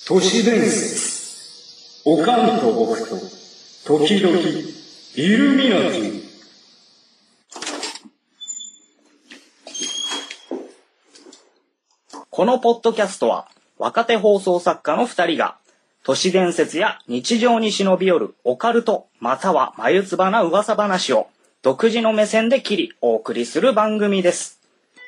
都市伝説、おかんと僕と、時々、イルミナティ。 このポッドキャストは、若手放送作家の2人が、都市伝説や日常に忍び寄るオカルト、または眉唾な噂話を、独自の目線で切り、お送りする番組です。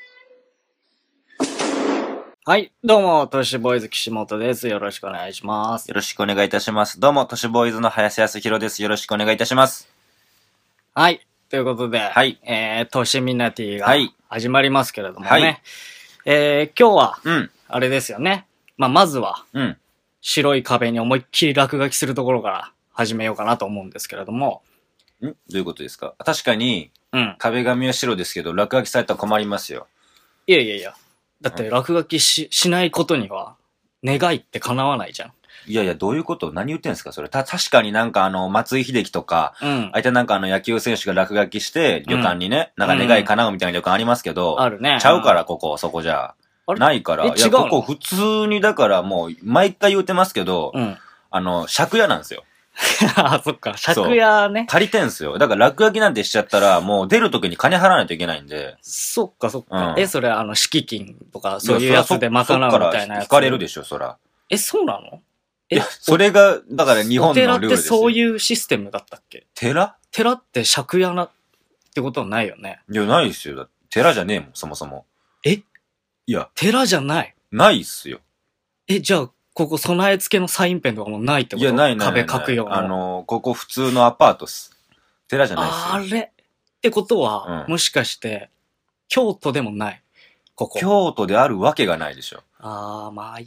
はい、どうも、都市ボーイズ岸本です。よろしくお願いします。 よろしくお願いいたします。どうも、都市ボーイズの林康弘です。よろしくお願いいたします。 はい、ということで、 はい。 都市ミナティがはい始まりますけれどもね。 はい今日は、 うん。 あれですよね。まずは、 うん。 白い壁に思いっきり落書きするところから始めようかなと思うんですけれども。 どういうことですか？確かに、 うん。 壁紙は白ですけど、落書きされたら困りますよ。 いやいやいや。だって落書きしないことには、願いって叶わないじゃん。 いやいや、どういうこと？何言ってんですかそれ。確かになんか松井秀喜とか、 うん。 相手なんか野球選手が落書きして、旅館にね、なんか願い叶うみたいな旅館ありますけど、 あるね。 ちゃうから、そこじゃ。 あれないから。いや、 違うの？ ここ普通に、だからもう、毎回言うてますけど、 うん。 借家なんですよ。 あ、そっか。借家ね。 借りてんすよ。だから落書きなんてしちゃったら、もう出るときに金払わないといけないんで。 そっかそっか。 うん、 それ敷金とかそういうやつで賄うみたいなやつ。 そっから引かれるでしょ、そら。 そうなの？ いや、それが、だから日本のルールですよ。 お寺ってそういうシステムだったっけ？寺って借家ってことはないよね。 いや、ないっすよ。だって寺じゃねえもん、そもそも。いや。 寺じゃない？ ないっすよ。 じゃあ、ここ備え付けのサインペンとかもないってこと？ いや、ない。 壁書くような。 ここ普通のアパートっす。寺じゃないっすよ。 あれってことは、もしかして、京都でもない？ここ。 京都であるわけがないでしょ。 参った。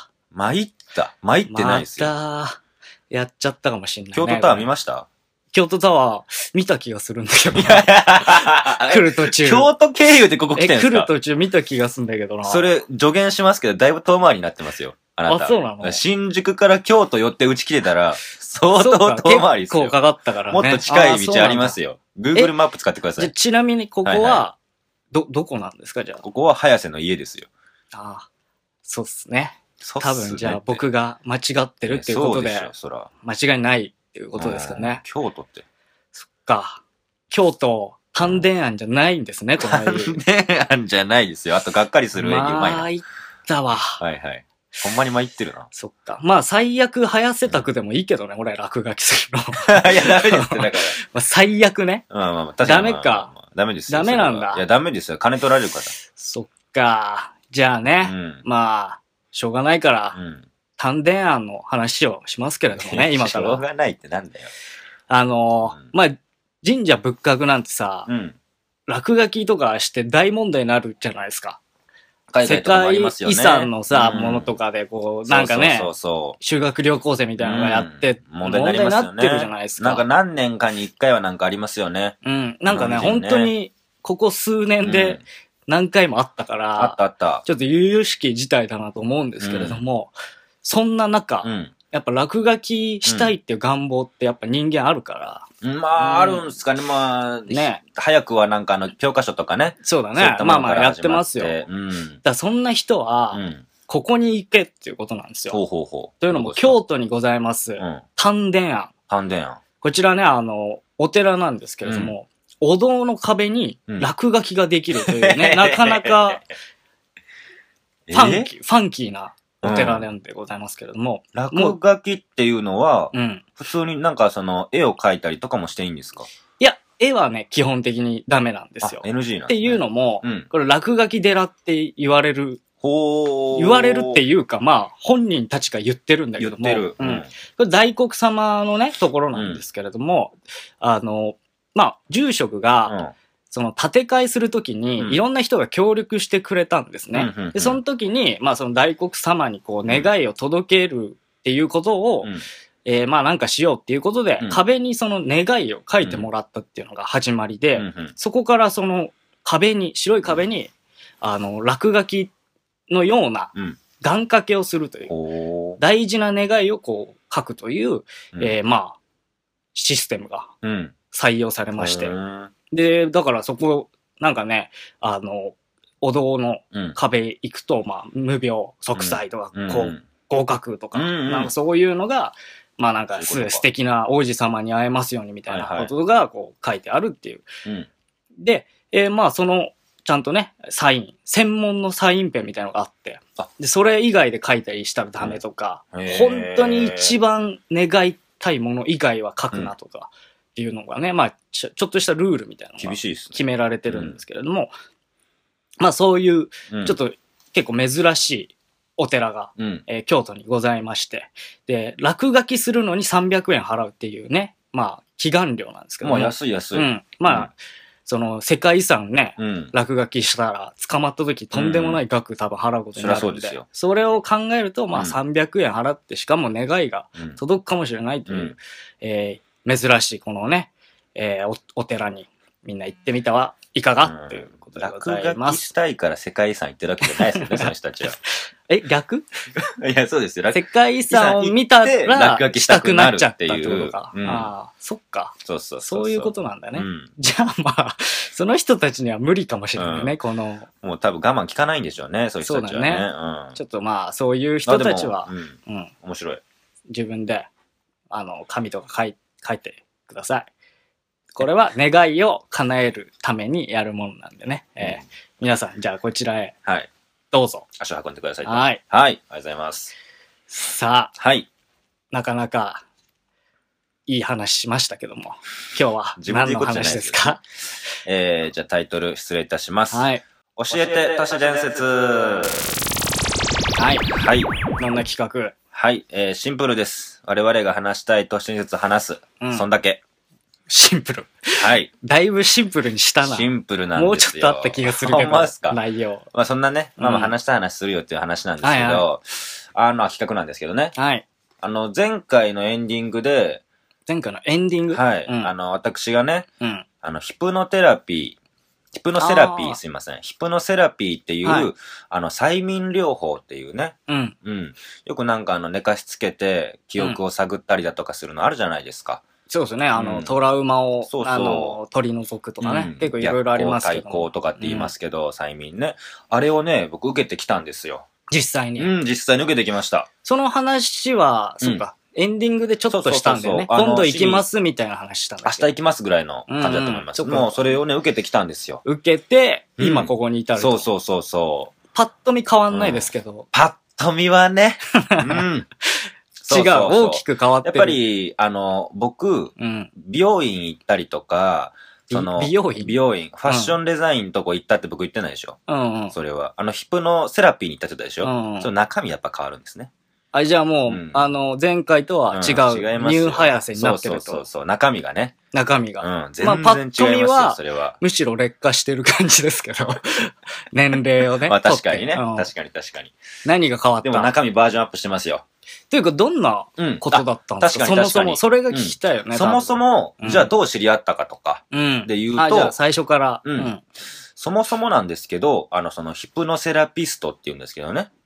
参ってないっすよ。 やっちゃったかもしんないね。 京都タワー見ました？ 京都タワー見た気がするんだけど。来る途中。 京都経由でここ来てんすか？ 来る途中見た気がするんだけどな。 それ、助言しますけど、だいぶ遠回りになってますよ。あなた。 そうなの？ 新宿から京都寄ってうち来てたら、相当遠回りですよ。 結構かかったからね。 もっと近い道ありますよ。Google マップ使ってください。 ちなみにここは、どこなんですかじゃあ。 ここは早瀬の家ですよ。 そうっすね。多分じゃあ僕が間違ってるっていうことで、間違いないっていうことですかね。 京都って。 そっか。京都、丹田庵じゃないんですね、この家。 丹田庵じゃないですよ。あとがっかりする演技うまいな。 参ったわ。 はいはい。ほんまに参ってるな。 そっか。最悪早瀬宅でもいいけどね、俺落書きするの。 いや、ダメですって、だから。 最悪ね。 確かに。 ダメか。 ダメですよ。 ダメなんだ。 いや、ダメですよ。金取られるから。 そっか。じゃあね。しょうがないから、丹田庵の話をしますけれどもね、今から。 しょうがないってなんだよ。 神社仏閣なんてさ、落書きとかして大問題になるじゃないですか。世界遺産のさ、ものとかでなんかね、修学旅行生みたいなのがやって、問題になってるじゃないですか。 なんか何年かに一回はなんかありますよね。 なんかね、本当に、ここ数年で何回もあったから、 あった。 ちょっと悠々しき事態だなと思うんですけれども、そんな中、やっぱ落書きしたいっていう願望ってやっぱ人間あるから。 あるんですかね。ね。早くはなんか教科書とかね。 そうだね。やってますよ。だからそんな人は、ここに行けっていうことなんですよ。というのも、京都にございます、丹田庵。こちらね、お寺なんですけれども、お堂の壁に落書きができるというね、なかなか、ファンキーなお寺なんでございますけれども。 落書きっていうのは、普通になんか絵を描いたりとかもしていいんですか？ いや、絵はね、基本的にダメなんですよ。 NG なんですね。 っていうのも、これ落書き寺って言われるっていうか、本人たちが言ってるんだけども。これ大黒様のね、ところなんですけれども、住職が、その建て替えするときに、いろんな人が協力してくれたんですね。で、その時に、その大黒様に願いを届けるっていうことを、なんかしようっていうことで、壁にその願いを書いてもらったっていうのが始まりで、そこからその白い壁に、落書きのような願掛けをするという、大事な願いを書くという、システムが採用されまして、で、だからそこ、なんかね、お堂の壁行くと、無病息災とか、 合格とか、なんかそういうのが、まあなんか素敵な王子様に会えますようにみたいなことがこう書いてあるっていう。で、まあその、ちゃんとね、サイン、専門のサインペンみたいなのがあって、で、それ以外で書いたりしたらダメとか、本当に一番願いたいもの以外は書くなとかっていうのがね、まあちょっとしたルールみたいなのが決められてるんですけれども、まあそういう、ちょっと結構珍しいお寺が、京都にございまして、で、落書きするのに300円払うっていうね、まあ祈願料なんですけども。 まあ安い。 まあ、その世界遺産ね、落書きしたら捕まった時とんでもない額多分払うことになるんで、それを考えるとまあ300円払ってしかも願いが届くかもしれないという、珍しいこのね、お寺にみんな行ってみたはいかがということでございます。 落書きしたいから世界遺産行ってるわけじゃないですよね、その人たちは。 逆いや、そうですよ。 世界遺産を見たらしたくなっちゃったってことか。ああ、そっか。そういうことなんだね。じゃあまあ、その人たちには無理かもしれないね、この。 もう多分我慢効かないんでしょうね、そういう人たちはね。 ちょっとまあ、そういう人たちは、 面白い。 自分で、紙とか書いてください。これは願いを叶えるためにやるものなんでね。皆さん、じゃあこちらへ。どうぞ。 足を運んでください。 はい。 ありがとうございます。 さあ。なかなか、いい話しましたけども。今日は何の話ですか？ じゃあタイトル失礼いたします。教えて都市伝説。 どんな企画？ シンプルです。我々が話したい都市伝説話す。そんだけ。 シンプル。だいぶシンプルにしたな。 シンプルなんですよ。 もうちょっとあった気がするけど、内容。 まあそんなね、まあ話したい話するよっていう話なんですけど、企画なんですけどね。前回のエンディングで、私がね、ヒプノセラピーっていう、催眠療法っていうね、よくなんか寝かしつけて記憶を探ったりだとかするのあるじゃないですか。 そうですね。トラウマを、取り除くとかね。結構いろいろありますけど。 対抗とかって言いますけど、催眠ね。あれをね、僕受けてきたんですよ。 実際に。 実際に受けてきました。 その話は、そうか。エンディングでちょっとしたんだよね。今度行きますみたいな話したんだ。 明日行きますぐらいの感じだと思います。もうそれをね、受けてきたんですよ。 受けて、今ここに至る。 そう。 パッと見変わんないですけど。 パッと見はね。 違う、大きく変わってる。 やっぱり、僕、美容院行ったりとか、 美容院、 ファッションデザインとこ行ったって僕言ってないでしょ。それは。ヒプノセラピーに行ったって言ったでしょ。その中身やっぱ変わるんですね。 じゃあもう、前回とは違う、ニューハヤセになってると。 そう、中身がね。 中身が。 全然違いますよ、それは。 むしろ劣化してる感じですけど。年齢をね。 まあ確かにね。確かに。 何が変わった？ でも中身バージョンアップしてますよ。 というか、どんなことだったんですか？そもそも、それが聞きたいよね。 そもそも、じゃあどう知り合ったかとか、で言うと、 じゃあ最初から。 そもそもなんですけど、そのヒプノセラピストって言うんですけどね。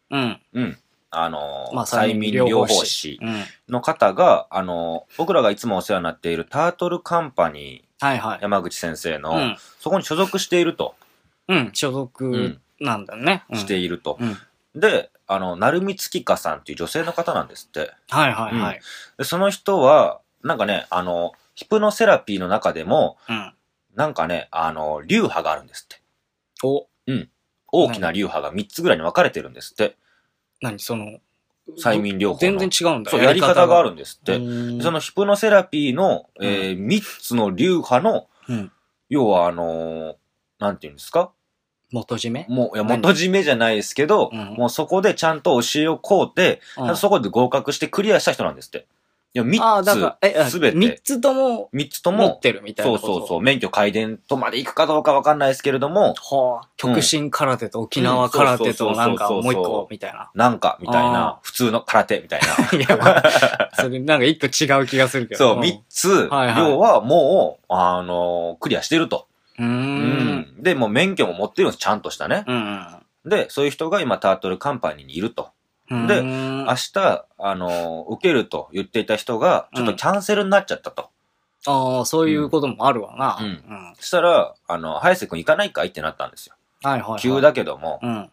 催眠療法士の方が、僕らがいつもお世話になっているタートルカンパニー、山口先生の、そこに所属していると。 所属なんだね。 していると。で、成美月香さんっていう女性の方なんですって。でその人は、なんかね、ヒプノセラピーの中でも、なんかね、流派があるんですって。大きな流派が3つぐらいに分かれてるんですって。催眠療法の。 全然違うんだ。 そう、やり方があるんですって。そのヒプノセラピーの、3つの流派の、要はなんていうんですか？ 元締め？ 元締めじゃないですけど、もうそこでちゃんと教えを請うて、そこで合格してクリアした人なんですって。いや、3つ、すべて。 3つとも、持ってるみたいな。 そう。免許皆伝とまで行くかどうかわかんないですけれども。 極真空手と沖縄空手となんかもう一個みたいな。 みたいな。普通の空手みたいな。 いや、それなんか一個違う気がするけど。 そう、3つ、要はもう、クリアしてると。で、もう免許も持ってるんです、ちゃんとしたね。で、そういう人が今タートルカンパニーにいると。で、明日、受けると言っていた人が、ちょっとキャンセルになっちゃったと。 そういうこともあるわな。 そしたら、早瀬くん行かないかいってなったんですよ。急だけども。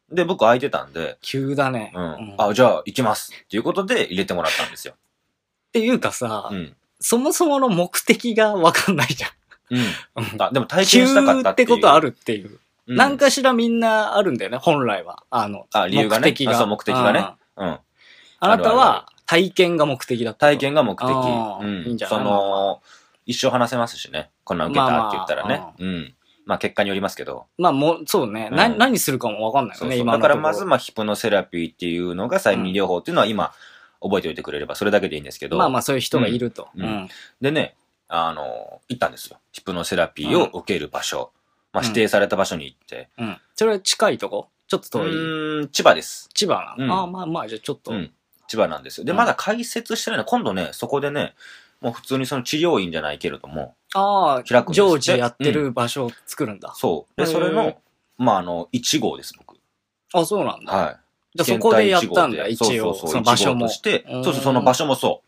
で、僕空いてたんで。 急だね。 あ、じゃあ行きますっていうことで入れてもらったんですよ。 っていうかさ、そもそもの目的がわかんないじゃん。あ、でも体験したかったってことあるっていう。何かしらみんなあるんだよね、本来は。 理由がね。目的が。そう、目的がね。 あなたは体験が目的だった。 体験が目的。いいんじゃない？一生話せますしね。こんな受けたって言ったらね。まあ結果によりますけど。 まあそうね。何するかもわかんないよね、今のところ。 だからまずヒプノセラピーっていうのが催眠療法っていうのは今覚えておいてくれればそれだけでいいんですけど。 まあそういう人がいると。 でね、行ったんですよ。ヒプノセラピーを受ける場所。指定された場所に行って。 それは近いとこ？ちょっと遠い？ 千葉です。 千葉なの？まあじゃあちょっと。 千葉なんですよ。で、まだ開設してないの。今度ね、そこでね、もう普通にその治療院じゃないけれども、 開くんです。常時やってる場所を作るんだ。 そう。で、それの、1号です、僕。 あ、そうなんだ。 はい。 じゃあそこでやったんだ、一応。その場所も。 して、その場所もそう。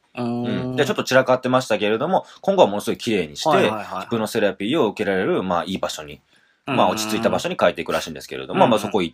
で、ちょっと散らかってましたけれども、今後はものすごい綺麗にして、ヒプノセラピーを受けられる、いい場所に、落ち着いた場所に変えていくらしいんですけれども、そこ行って、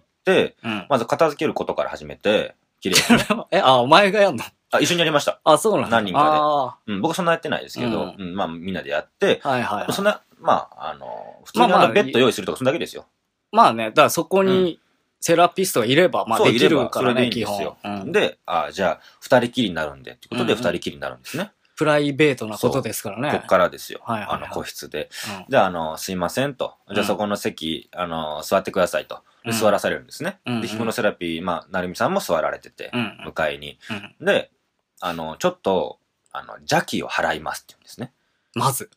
まず片付けることから始めて、綺麗に。 お前がやんの？ 一緒にやりました。 そうなんだ。 何人かで。僕そんなやってないですけど、みんなでやって、そんな、普通にベッド用意するとかそんだけですよ。 まあね、だからそこにセラピストがいれば、できるからね、基本。 で、じゃあ、二人きりになるんで、ってことで二人きりになるんですね。 プライベートなことですからね。 こっからですよ。個室で。じゃあ、すいませんと。じゃあそこの席、座ってくださいと。座らされるんですね。で、ヒプノセラピー、なるみさんも座られてて、向かいに。で、ちょっと、邪気を払いますって言うんですね。 まず。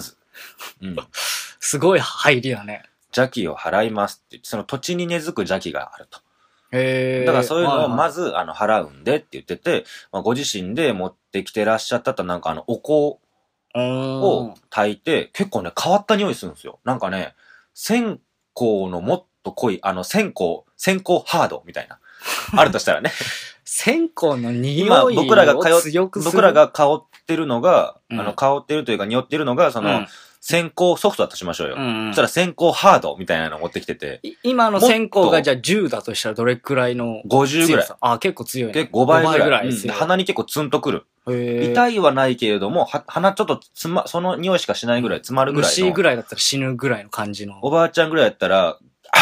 すごい入りだね。 邪気を払いますって言って、その土地に根付く邪気があると。だからそういうのをまず、払うんでって言ってて、ご自身で持ってきてらっしゃったなんかお香を炊いて、結構ね、変わった匂いするんですよ。なんかね、線香のもっと濃い、線香ハードみたいな。あるとしたらね。 線香の匂いを強くする。 僕らが香ってるのが、香ってるというか匂ってるのが、線香ソフトだとしましょうよ。そしたら線香ハードみたいなのを持ってきてて。 今の線香がじゃあ10だとしたらどれくらいの 50ぐらい。 結構強いね。 結構5倍ぐらい。鼻に結構ツンとくる。痛いはないけれども、鼻ちょっとその匂いしかしないぐらい、詰まるぐらいの。 虫ぐらいだったら死ぬぐらいの感じの。 おばあちゃんぐらいだったら、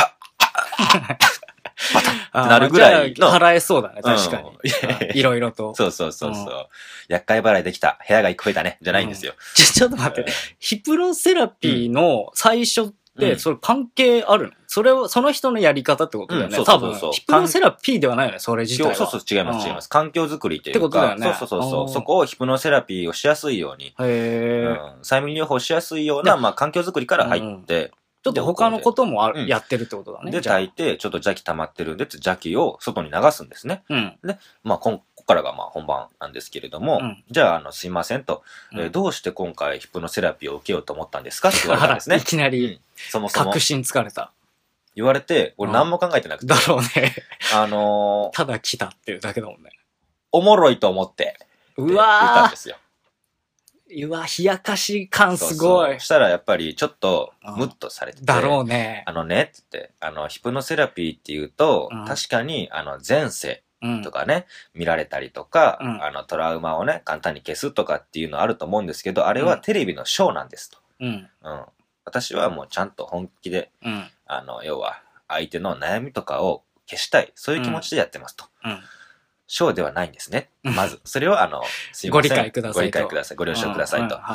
バタッってなるぐらいの。 払えそうだね、確かに。いろいろと。 そう。厄介払いできた。部屋が1個増えたね。じゃないんですよ。 ちょっと待って。ヒプノセラピーの最初って、それ関係あるの？それを、その人のやり方ってことだよね。多分。ヒプノセラピーではないよね、それ自体は。 そう、違います。環境づくりっていうか。 ってことだよね。 そう。そこをヒプノセラピーをしやすいように。催眠療法しやすいような、環境づくりから入って、 ちょっと他のこともやってるってことだね。 で、炊いて、ちょっと邪気溜まってるんで、邪気を外に流すんですね。で、ここからが本番なんですけれども、じゃあ、すいませんと、どうして今回ヒプノセラピーを受けようと思ったんですかって言われたんですね。 いきなり、確信つかれた。 言われて、俺何も考えてなくて。 だろうね。ただ来たっていうだけだもんね。 おもろいと思って。言ったんですよ。 冷やかし感すごい。 そしたらやっぱりちょっとムッとされてて。 だろうね。 ね、つって、ヒプノセラピーっていうと、確かに前世とかね、見られたりとか、トラウマをね、簡単に消すとかっていうのあると思うんですけど、あれはテレビのショーなんですと。私はもうちゃんと本気で、要は相手の悩みとかを消したい。そういう気持ちでやってますと。ショーではないんですね。まず、それをすいません。 ご理解ください。 ご理解ください。ご了承くださいと。はい。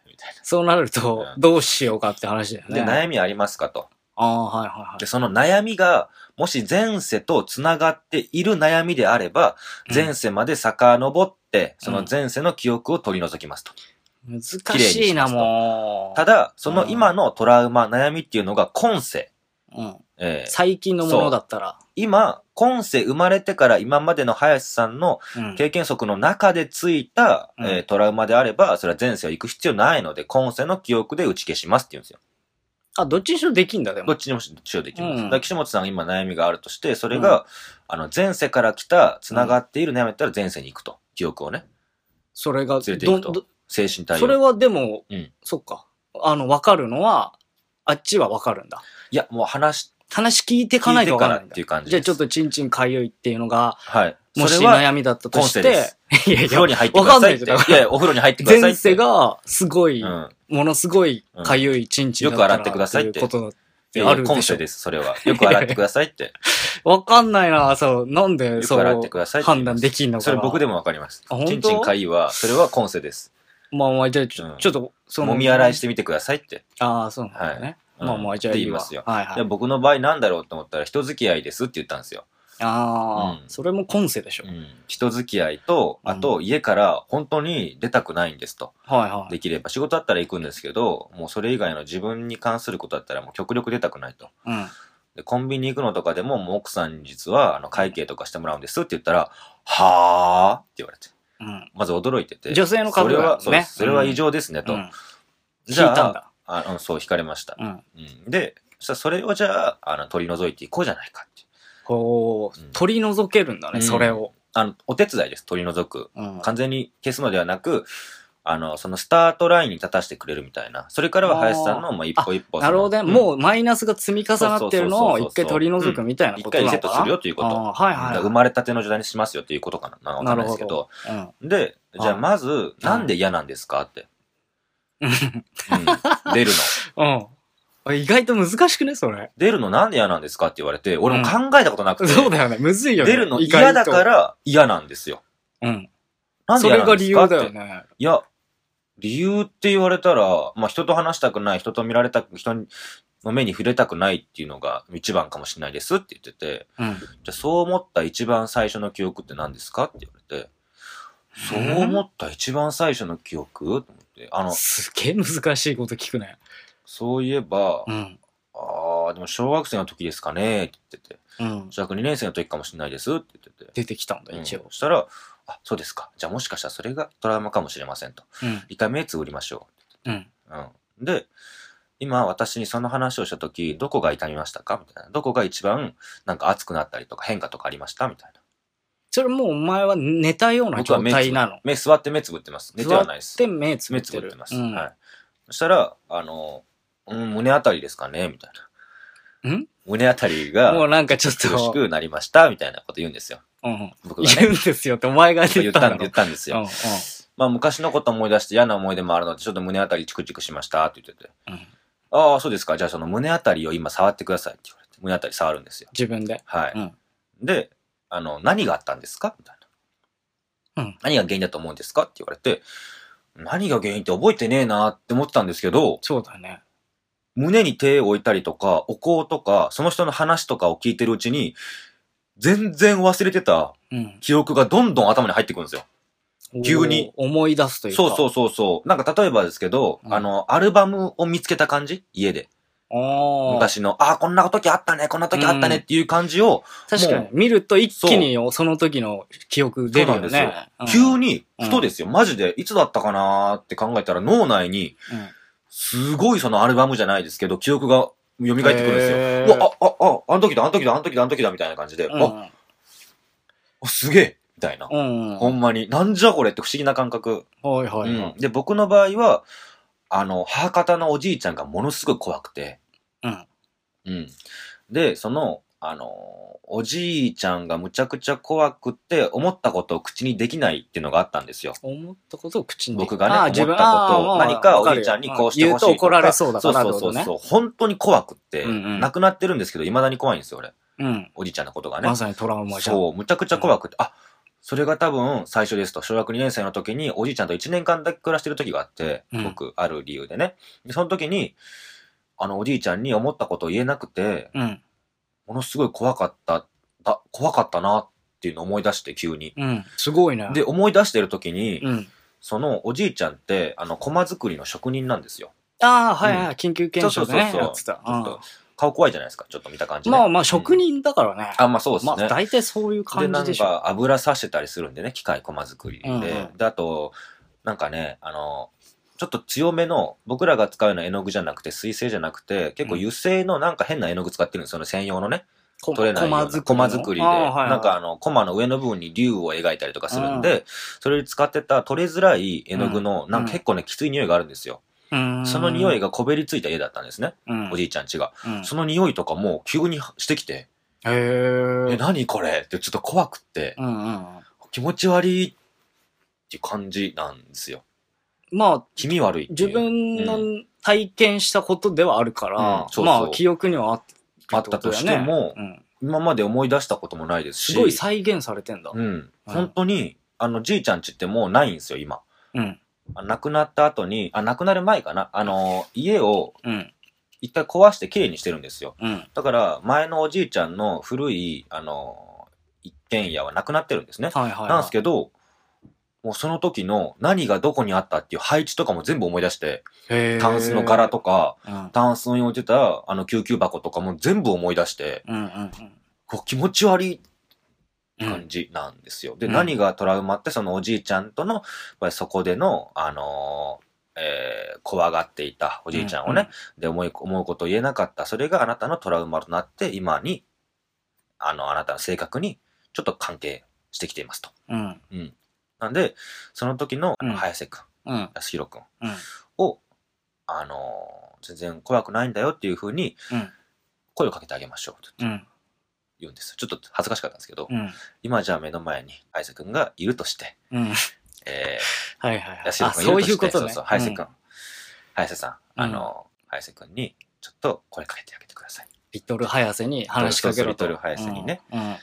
みたいな。 そうなると、どうしようかって話だよね。 で、悩みありますかと。 はい。 で、その悩みが、もし前世と繋がっている悩みであれば、前世まで遡って、その前世の記憶を取り除きますと。 難しいな、もう。 ただ、その今のトラウマ、悩みっていうのが今世。 最近のものだったら。 今世生まれてから今までの林さんの経験則の中でついた、トラウマであれば、それは前世を行く必要ないので、今世の記憶で打ち消しますって言うんですよ。 どっちにしろできんだ、でも。 どっちにしろできます。だから岸本さんが今悩みがあるとして、それが、前世から来た、繋がっている悩みだったら前世に行くと。記憶をね。 それが、 連れて行くと。精神対応。 それはでも、そっか。わかるのは、あっちはわかるんだ。 いや、もう話し話聞いてかないとわからないんだ。 っていう感じ。 じゃあちょっとチンチンかゆいっていうのが、 はい。 もし悩みだったとして、 いやいや、お風呂に入ってくださいって。いやいや、お風呂に入ってくださいって。 前世が、すごい、ものすごいかゆいチンチンだったら、 よく洗ってくださいって。 ことだってあるでしょ。今世です、それは。よく洗ってくださいって。 わかんないな、そう、なんで、そう、判断できんのかな。 それ僕でもわかります。チンチンかゆいは、それは今世です。 まあ、じゃあ、ちょっと、 もみ洗いしてみてくださいって。 ああ、そうなんだね。まあ、じゃあ言いますよ。 はいはい。 僕の場合なんだろうと思ったら、人付き合いですって言ったんですよ。 ああ、それも今世でしょ。 人付き合いと、あと家から本当に出たくないんですと。 はいはい。 できれば仕事だったら行くんですけど、もうそれ以外の自分に関することだったらもう極力出たくないと。でコンビニ行くのとかでも、もう奥さんに実は会計とかしてもらうんですって言ったら、はぁって言われて。まず驚いてて。 女性の方がね。 それは異常ですねと。 じゃあ、引いたんだ。 そう、引かれました。で、それをじゃあ、取り除いていこうじゃないかって。 取り除けるんだね、それを。 お手伝いです、取り除く。完全に消すのではなく、そのスタートラインに立たせてくれるみたいな。それからは林さんの一歩一歩。 なるほどね。もうマイナスが積み重なってるのを一回取り除くみたいなことなのかな。 一回リセットするよということ。 はいはい。 生まれたての時代にしますよということかな。わかんないですけど。で、じゃあまず、なんで嫌なんですかって。出るの。 意外と難しくねそれ。 出るのなんで嫌なんですかって言われて、俺も考えたことなくて。 そうだよね。むずいよね。 出るの嫌だから嫌なんですよ。なんで嫌なんですかって。それが理由だよね。いや、理由って言われたら、まあ人と話したくない、人と見られたく、人の目に触れたくないっていうのが一番かもしれないですって言ってて、じゃあそう思った一番最初の記憶って何ですかって言われて、そう思った一番最初の記憶と思って、 すげえ難しいこと聞くね。 そういえば、でも小学生の時ですかねって言ってて、小学2年生の時かもしれないですって言ってて。 出てきたんだ、一応。 そしたら、あ、そうですか。じゃあもしかしたらそれがトラウマかもしれませんと。一回目つぶりましょう。で、今私にその話をした時、どこが痛みましたかみたいな。どこが一番なんか熱くなったりとか変化とかありましたみたいな。 それもうお前は寝たような状態なの？ 座って目つぶってます。寝てはないです。 座って目つぶってる。 目つぶってます。はい。そしたら、胸あたりですかねみたいな。胸あたりが、 もうなんかちょっと苦しくなりましたみたいなこと言うんですよ。 僕がね。言うんですよってお前が言ったんですよ。まあ昔のこと思い出して嫌な思い出もあるので、ちょっと胸あたりチクチクしましたって言ってて。ああ、そうですか。じゃあその胸あたりを今触ってくださいって言われて、胸あたり触るんですよ。 自分で。 はい。で、何があったんですかみたいな。何が原因だと思うんですかって言われて、何が原因って覚えてねえなって思ってたんですけど、 そうだね。 胸に手を置いたりとか、お香とか、その人の話とかを聞いてるうちに、全然忘れてた記憶がどんどん頭に入ってくるんですよ。急に。 思い出すというか。 そう。なんか例えばですけど、アルバムを見つけた感じ家で。昔の、こんな時あったね、こんな時あったねっていう感じを。 確かに。見ると一気にその時の記憶出るよね。 急に、ふとですよ。マジで、いつだったかなーって考えたら脳内に、すごいそのアルバムじゃないですけど、記憶が蘇ってくるんですよ。あの時だみたいな感じで、すげえみたいな。ほんまに。なんじゃこれって不思議な感覚。で、僕の場合は、母方のおじいちゃんがものすごい怖くて。で、おじいちゃんがむちゃくちゃ怖くって思ったことを口にできないっていうのがあったんですよ。 思ったことを口にできない。 僕がね、思ったことを何かおじいちゃんにこうしてほしいとか。 言うと怒られそうだから。 そう。本当に怖くって、亡くなってるんですけど、未だに怖いんですよ、俺。おじいちゃんのことがね。 まさにトラウマじゃん。 そう、むちゃくちゃ怖くて、それが多分最初ですと。小学2年生の時におじいちゃんと1年間だけ暮らしてる時があって、僕、ある理由でね。で、その時に、おじいちゃんに思ったことを言えなくて、ものすごい怖かったなっていうのを思い出して急に。 すごいね。 で、思い出してる時に、そのおじいちゃんって、駒作りの職人なんですよ。 緊急検証でね。 そう。顔怖いじゃないですか、ちょっと見た感じね。 まあ、職人だからね。 まあそうですね。 まあ、大体そういう感じでしょ。 で、なんか油さしてたりするんでね、機械駒作りで。で、あと、なんかね、ちょっと強めの、僕らが使うような絵の具じゃなくて、水性じゃなくて、結構油性のなんか変な絵の具使ってるんですよね、専用のね。取れないような駒作りで。なんか駒の上の部分に竜を描いたりとかするんで、それに使ってた取れづらい絵の具の、なんか結構ね、きつい匂いがあるんですよ。 その匂いがこべりついた家だったんですね。おじいちゃん家が。その匂いとかも急にしてきて、何これってちょっと怖くって、気持ち悪いっていう感じなんですよ。まあ、気味悪いっていう。 自分の体験したことではあるから、まあ、記憶にはあったとしても、今まで思い出したこともないですし。 すごい再現されてんだ。 本当に、じいちゃん家ってもうないんですよ、今。亡くなった後に、亡くなる前かな。家を、一回壊してきれいにしてるんですよ。だから、前のおじいちゃんの古い、一軒家はなくなってるんですね。なんですけど、もうその時の何がどこにあったっていう配置とかも全部思い出して、タンスの柄とか、タンスに置いてた救急箱とかも全部思い出して、気持ち悪い感じなんですよ。で、何がトラウマって、そのおじいちゃんとの、そこでの、怖がっていたおじいちゃんをね、で思うことを言えなかった。それがあなたのトラウマとなって、今に、あなたの性格にちょっと関係してきていますと。なんで、その時の、早瀬くん、安弘くんを、全然怖くないんだよっていう風に、声をかけてあげましょうと言うんです。ちょっと恥ずかしかったんですけど、今じゃあ目の前に早瀬くんがいるとして、安弘くんがいるとして、そうそう、早瀬くん、早瀬さん、早瀬くんにちょっと声かけてあげてください。 リトル早瀬に話しかけろと。 リトル早瀬にね、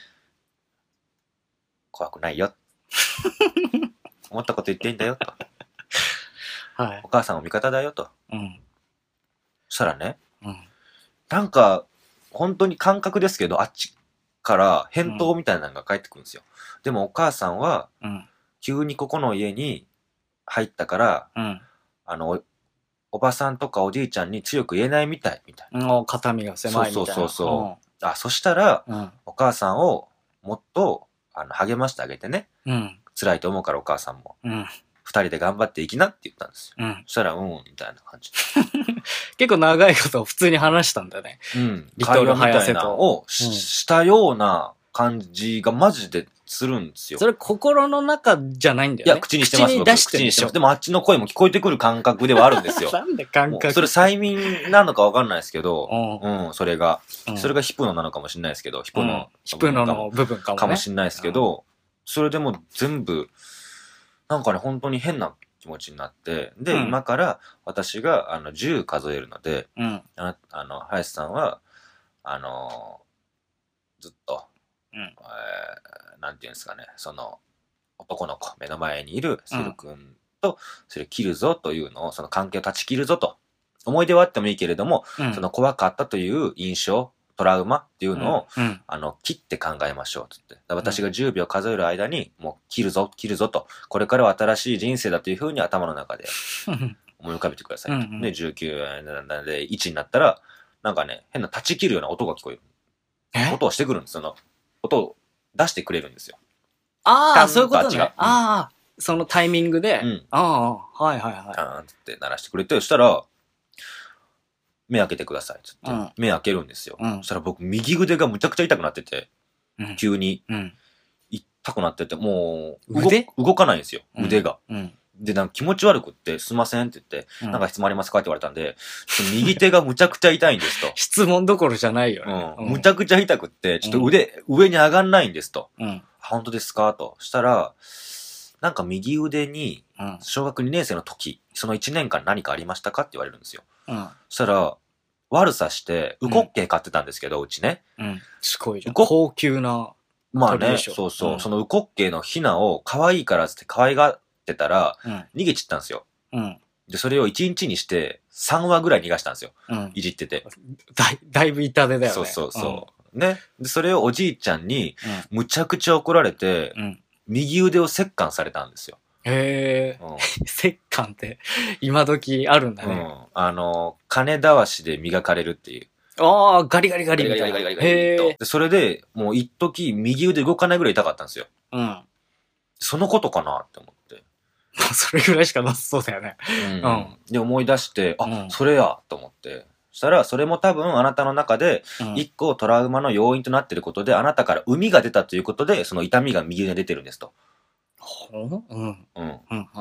怖くないよ。思ったこと言っていいんだよと。お母さんも味方だよと。そしたらね、なんか、本当に感覚ですけど、あっちから返答みたいなのが返ってくるんですよ。でもお母さんは、急にここの家に入ったから、おばさんとかおじいちゃんに強く言えないみたい、みたいな。 肩身が狭いみたいな。 そうそしたら、お母さんをもっと、励ましてあげてね。辛いと思うからお母さんも。二人で頑張っていきなって言ったんですよ。そしたら、みたいな感じ。 結構長いことを普通に話したんだね。 リトル早瀬と。をしたような感じがマジでするんですよ。 それ心の中じゃないんだよね。 いや、口にしてます。口にしてます。でもあっちの声も聞こえてくる感覚ではあるんですよ。 なんで感覚？ それ催眠なのかわかんないですけど、それがヒプノなのかもしれないですけど、ヒプノの部分かもしれないですけど、それでも全部、なんかね、本当に変な気持ちになって、で、今から私が10数えるので、林さんは、ずっと、なんていうんですかね、その、男の子、目の前にいるセル君と、それ切るぞというのを、その関係を断ち切るぞと。思い出はあってもいいけれども、その怖かったという印象、トラウマっていうのを、切って考えましょうって。私が10秒数える間に、もう切るぞと。これからは新しい人生だというふうに頭の中で思い浮かべてくださいと。で、19で1になったら、なんかね、変な断ち切るような音が聞こえる。音をしてくるんですよ。音を出してくれるんですよ。 そういうことね。そのタイミングで。はい。 って鳴らしてくれて、そしたら、目開けてくださいつって、目開けるんですよ。そしたら僕、右腕がむちゃくちゃ痛くなってて、急に。痛くなってて、もう、動かないんですよ、腕が。で、なんか気持ち悪くって、すいませんって言って、なんか質問ありますかって言われたんで、右手がむちゃくちゃ痛いんですと。 質問どころじゃないよね。 むちゃくちゃ痛くって、ちょっと上に上がんないんですと。本当ですかと。したら、なんか右腕に、小学2年生の時、その1年間何かありましたかって言われるんですよ。そしたら、悪さして、ウコッケー買ってたんですけど、うちね。 すごいじゃん。高級な。 まあね、そう。そのウコッケーのヒナを可愛いからつって可愛がってたら、逃げちったんですよ。で、それを1日にして3話ぐらい逃がしたんですよ。いじってて。 だいぶ痛手だよね。 そう。ね。で、それをおじいちゃんに、むちゃくちゃ怒られて、右腕を折檻されたんですよ。 へぇ折檻って今時あるんだね。 金だわしで磨かれるっていう。 ガリガリみたいな。 で、それで、もう一時右腕動かないぐらい痛かったんですよ。そのことかなって思って。 それぐらいしかなさそうだよね。 で、思い出して、それやと思って。そしたら、それも多分あなたの中で、一個トラウマの要因となっていることで、あなたから膿が出たということで、その痛みが右腕に出てるんですと。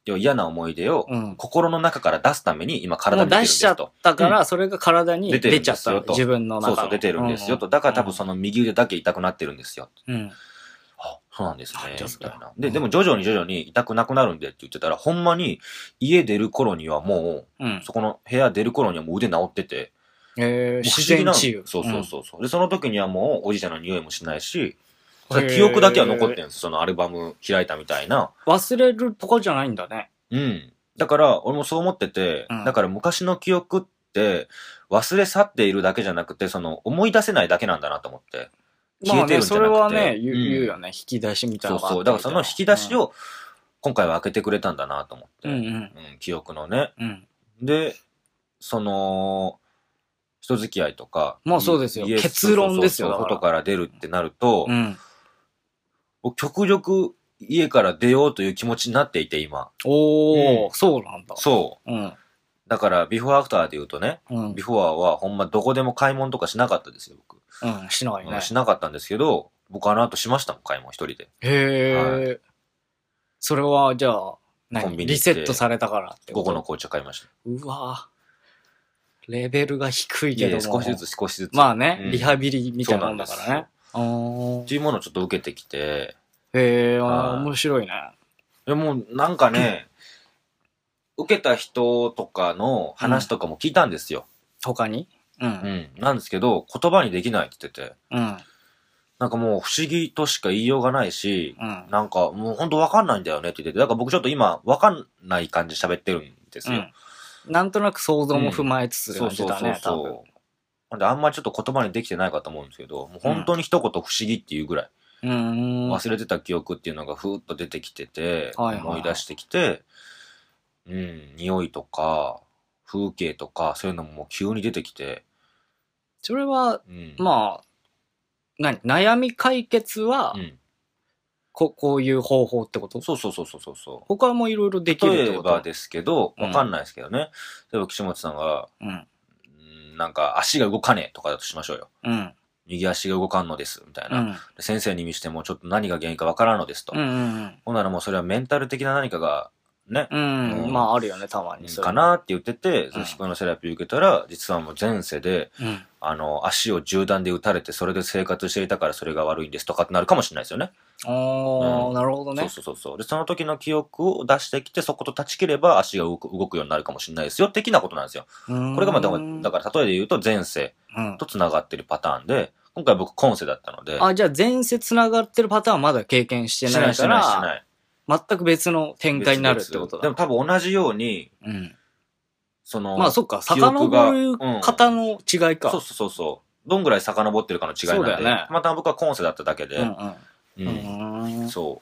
嫌な思い出を心の中から出すために今体に出てるんですと。 もう出しちゃったから、それが体に出ちゃったと。自分の中の。 そうそう、出てるんですよと。だから多分その右腕だけ痛くなってるんですよ。あ、そうなんですね。みたいな。でも徐々に痛くなくなるんでって言ってたら、ほんまに家出る頃にはもう、そこの部屋出る頃にはもう腕治ってて、 自然治癒。 そう。で、その時にはもうおじいちゃんの匂いもしないし、記憶だけは残ってるんです。そのアルバム開いたみたいな。 忘れるとかじゃないんだね。 だから、俺もそう思ってて、だから昔の記憶って忘れ去っているだけじゃなくて、その思い出せないだけなんだなと思って。 消えてるんじゃなくて。それはね、言うよね。引き出しみたいなのがあったみたいな。 だからその引き出しを今回は開けてくれたんだなと思って。記憶のね。で、その、人付き合いとか。 まあそうですよ。結論ですよ。 外から出るってなると、極力家から出ようという気持ちになっていて、今。 そうなんだ。 そう。だから、ビフォーアフターで言うとね、ビフォーはほんまどこでも買い物とかしなかったですよ、僕。 しないね。 しなかったんですけど、僕あの後しましたもん、買い物一人で。 へー。それは、じゃあ、リセットされたからってこと？午後の紅茶買いました。 うわぁ。レベルが低いけども。 少しずつ。 まあね、リハビリみたいなもんだからね。 っていうものをちょっと受けてきて。 へー、面白いね。 でも、なんかね、受けた人とかの話とかも聞いたんですよ。 他に？ なんですけど、言葉にできないって言ってて。なんかもう不思議としか言いようがないし、なんかもうほんとわかんないんだよねって言ってて、だから僕ちょっと今わかんない感じで喋ってるんですよ。 なんとなく想像も踏まえつつ感じだね、多分。 なんであんまりちょっと言葉にできてないかと思うんですけど、もう本当に一言不思議っていうぐらい、忘れてた記憶っていうのがふーっと出てきてて、思い出してきて、匂いとか、風景とか、そういうのももう急に出てきて。 それは、まあ、悩み解決は、こういう方法ってこと？ そう。 他もいろいろできるってこと？ 例えばですけど、わかんないですけどね。例えば岸本さんが、なんか足が動かねえとかだとしましょうよ。右足が動かんのです、みたいな。先生に見してもちょっと何が原因かわからんのですと。ほんならもうそれはメンタル的な何かが、ね。 まああるよね、たまに。 かなって言ってて、ヒプノセラピー受けたら、実はもう前世で、足を銃弾で撃たれて、それで生活していたからそれが悪いんですとかってなるかもしれないですよね。 なるほどね。 そう。で、その時の記憶を出してきて、そこと断ち切れば足が動くようになるかもしれないですよ、的なことなんですよ。これがまあ、だから例えで言うと前世と繋がってるパターンで、今回僕今世だったので。 じゃあ前世繋がってるパターンはまだ経験してないから。してない。全く別の展開になるってことだ。 でも多分同じように、その、 まあそっか、遡る方の違いか。 そう。どんぐらい遡ってるかの違いなんで。そうだよね。また僕は今世だっただけで。そう。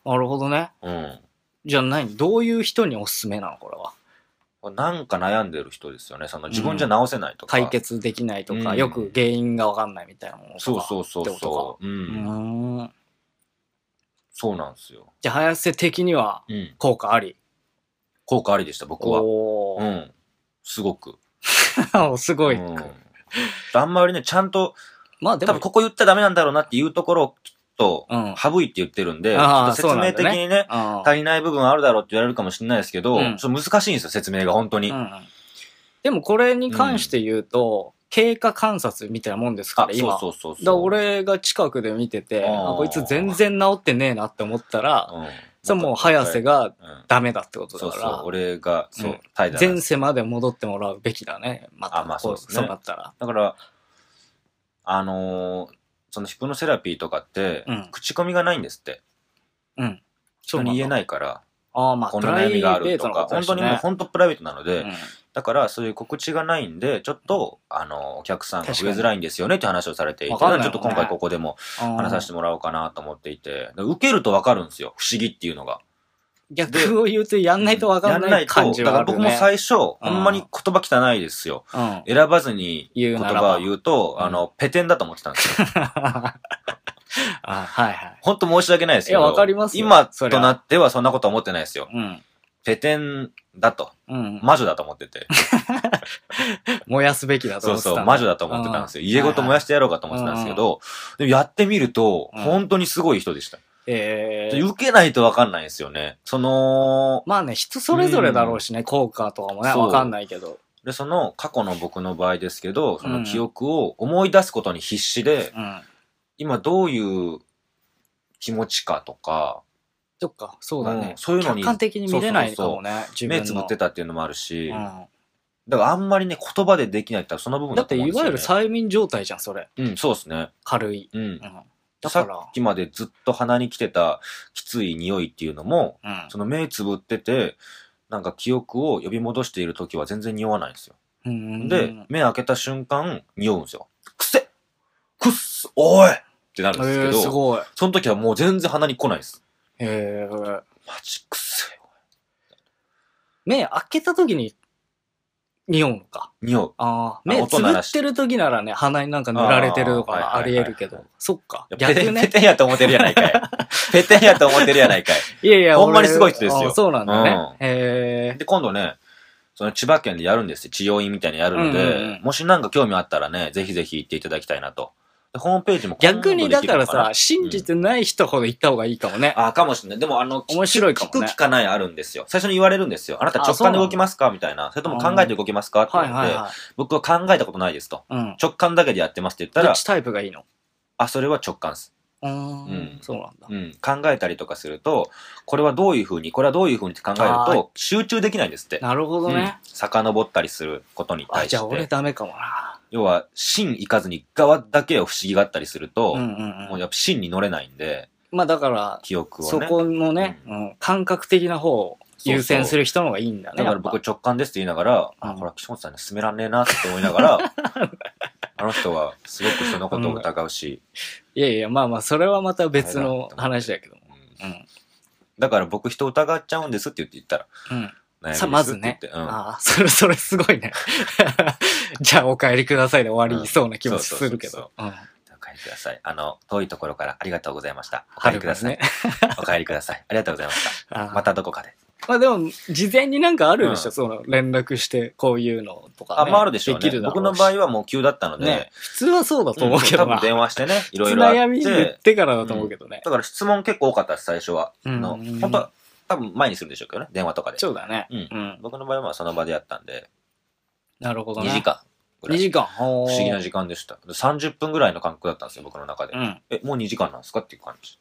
なるほどね。じゃあどういう人におすすめなのこれは。 なんか悩んでる人ですよね。その自分じゃ直せないとか。 解決できないとか、よく原因がわかんないみたいなものとか。 そう。そうなんですよ。 じゃあ、早瀬的には、効果あり？ 効果ありでした、僕は。すごく。 すごい。 あんまりね、ちゃんと、まあでも、多分ここ言っちゃダメなんだろうなっていうところをきっと、省いて言ってるんで、ちょっと説明的にね、足りない部分あるだろうって言われるかもしれないですけど、ちょっと難しいんですよ、説明が本当に。 でもこれに関して言うと、経過観察みたいなもんですから、今。そう。だ俺が近くで見てて、こいつ全然治ってねえなって思ったら、それもう早瀬がダメだってことだから。 俺が、 前世まで戻ってもらうべきだね。まあそうなったら。 だから、そのヒプノセラピーとかって、口コミがないんですって。人に言えないから、こんな悩みがあるとか、本当にもう本当プライベートなので、だからそういう告知がないんで、ちょっと、お客さんが増えづらいんですよねって話をされていて、ちょっと今回ここでも話させてもらおうかなと思っていて、受けるとわかるんですよ、不思議っていうのが。 逆を言うとやんないとわかんない感じはあるよね。 だから僕も最初、ほんまに言葉汚いですよ。選ばずに言葉を言うと、ペテンだと思ってたんですよ。本当申し訳ないですけど、 わかりますよ。 今となってはそんなことは思ってないですよ。ペテンだと。魔女だと思ってて。 燃やすべきだと思ってた。 そう、魔女だと思ってたんですよ。家ごと燃やしてやろうかと思ってたんですけど、でもやってみると、本当にすごい人でした。 受けないと分かんないんですよね。 まあね、人それぞれだろうしね、効果とかもね、分かんないけど。 で、過去の僕の場合ですけど、その記憶を思い出すことに必死で、今どういう気持ちかとか、 そっか、そうだね。 そういうのに。 客観的に見れないかもね、 自分の。目つぶってたっていうのもあるし、だからあんまりね、言葉でできないってその部分だと思うんですよね。だっていわゆる催眠状態じゃん、それ。 そうですね。 軽い。 だからさっきまでずっと鼻に来てたきつい匂いっていうのも、その目つぶってて、なんか記憶を呼び戻している時は全然匂わないんですよ。で、目開けた瞬間、匂うんですよ。くせくっすおいってなるんですけど、 すごい。 その時はもう全然鼻に来ないです。マジくせえ。 目開けた時に匂うのか。 匂う。 目つぶってる時ならね、鼻になんか塗られてるとかあり得るけど。そっか。 逆ね。ペテンやと思ってるやないかい。ペテンやと思ってるやないかい。 いやいや、 ほんまにすごい人ですよ。 そうなんだね。 で、今度ね、その千葉県でやるんですよ。治療院みたいにやるので、もしなんか興味あったらね、ぜひぜひ行っていただきたいなと。ホームページも逆にだからさ、信じてない人ほど行った方がいいかもね。 かもしれない。でも面白いかもね。 聞く聞かないあるんですよ。最初に言われるんですよ。あなた直感で動きますかみたいな。それとも考えて動きますかって言われて、僕は考えたことないですと。直感だけでやってますって言ったら。 どっちタイプがいいの？ それは直感です。 そうなんだ。 考えたりとかすると、これはどういう風に、これはどういう風にって考えると、集中できないんですって。 なるほどね。 遡ったりすることに対して。 じゃあ俺ダメかもな。 要は、芯行かずに側だけを不思議があったりすると、もうやっぱ芯に乗れないんで。 まあだから、 記憶をね。 そこのね、感覚的な方を優先する人の方がいいんだね。 だから僕直感ですって言いながら、これは岸本さんに勧めらんねえなって思いながら、あの人はすごく人のことを疑うし。 いやいや、まあまあ、それはまた別の話だけども。 だから僕人を疑っちゃうんですって言ったら。 さあ、まずね。それすごいね。じゃあ、お帰りくださいで終わりそうな気もするけど。 お帰りください。遠いところからありがとうございました。お帰りください。お帰りください。ありがとうございました。またどこかで。 まあでも、事前になんかあるでしょ、その連絡してこういうのとかね。 あるでしょうね。僕の場合はもう急だったので。 普通はそうだと思うけどな。 多分電話してね、いろいろあって。 悩み言ってからだと思うけどね。 だから質問結構多かったです、最初は。本当は多分前にするんでしょうけどね、電話とかで。 そうだね。 僕の場合はその場でやったんで。 なるほどね。 2時間。 2時間。 不思議な時間でした。30分ぐらいの感覚だったんですよ、僕の中で。もう2時間なんですかっていう感じ。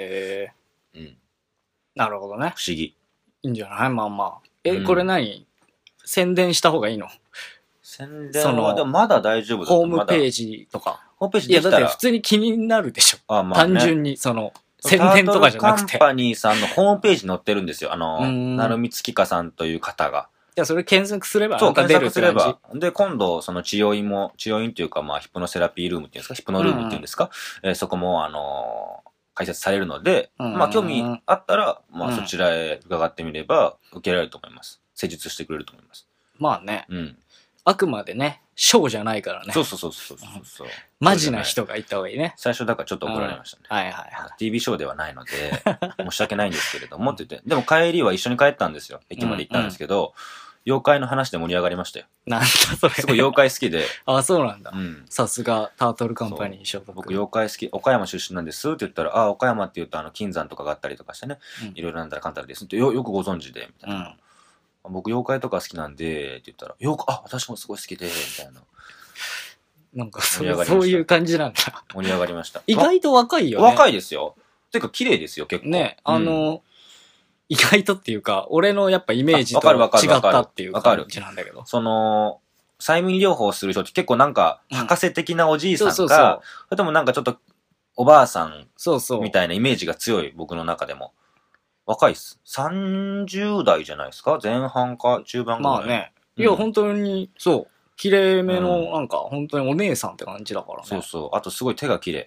なるほどね。 不思議。 いいんじゃない？まあまあ。これ何？宣伝した方がいいの？ 宣伝はでもまだ大丈夫だと。ホームページとか。 ホームページできたら。 いやだって普通に気になるでしょ。単純に宣伝とかじゃなくて。 カンパニーさんのホームページに載ってるんですよ。成光月花さんという方が。 じゃあそれ検索すればそう、検索すれば。で、今度、その治療院というか、まあ、ヒプノセラピールームっていうんですか、ヒプノルームっていうんですか、そこも、開設されるので、まあ、興味あったら、まあ、そちらへ伺ってみれば、受けられると思います。施術してくれると思います。 まあね。あくまでね、ショーじゃないからね。 そう。 マジな人がいた方がいいね。 最初だからちょっと怒られましたね。 はい。 TV ショーではないので、申し訳ないんですけれども、って言って。でも帰りは一緒に帰ったんですよ。駅まで行ったんですけど、妖怪の話で盛り上がりましたよ。 なんだそれ。 すごい妖怪好きで。 そうなんだ。さすが、タートルカンパニー所属。 僕妖怪好き、岡山出身なんですって言ったら、岡山って言うと金山とかがあったりとかしてね、いろいろなんだらかんだらですってよくご存知で、みたいな。僕妖怪とか好きなんで、って言ったら、私もすごい好きで、みたいな。 なんかそういう感じなんだ。 盛り上がりました。 意外と若いよね。 若いですよ。てか綺麗ですよ、結構。 ね、意外とっていうか、俺のやっぱイメージと違ったっていう感じなんだけど。 催眠療法する人って結構なんか、博士的なおじいさんか、それともなんかちょっとおばあさんみたいなイメージが強い、僕の中でも。若いっす。30代じゃないですか？前半か中盤ぐらい。 まあね。いや、本当に、綺麗めの、なんか、本当にお姉さんって感じだからね。 そう。あとすごい手が綺麗。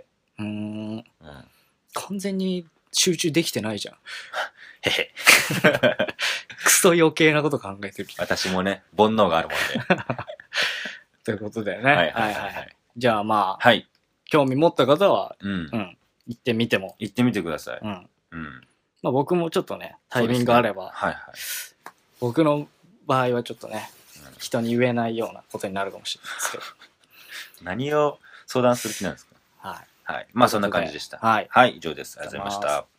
完全に集中できてないじゃん。 へへ。 クソ余計なこと考えてる。 私もね、煩悩があるもんで。 ということだよね。はい。じゃあまあ、興味持った方は、行ってみても。 行ってみてください。 まあ僕もちょっとね、タイミングあれば、僕の場合はちょっとね、人に言えないようなことになるかもしれないですけど。 何を相談する気なんですか？はい。まあそんな感じでした。はい、以上です。ありがとうございました。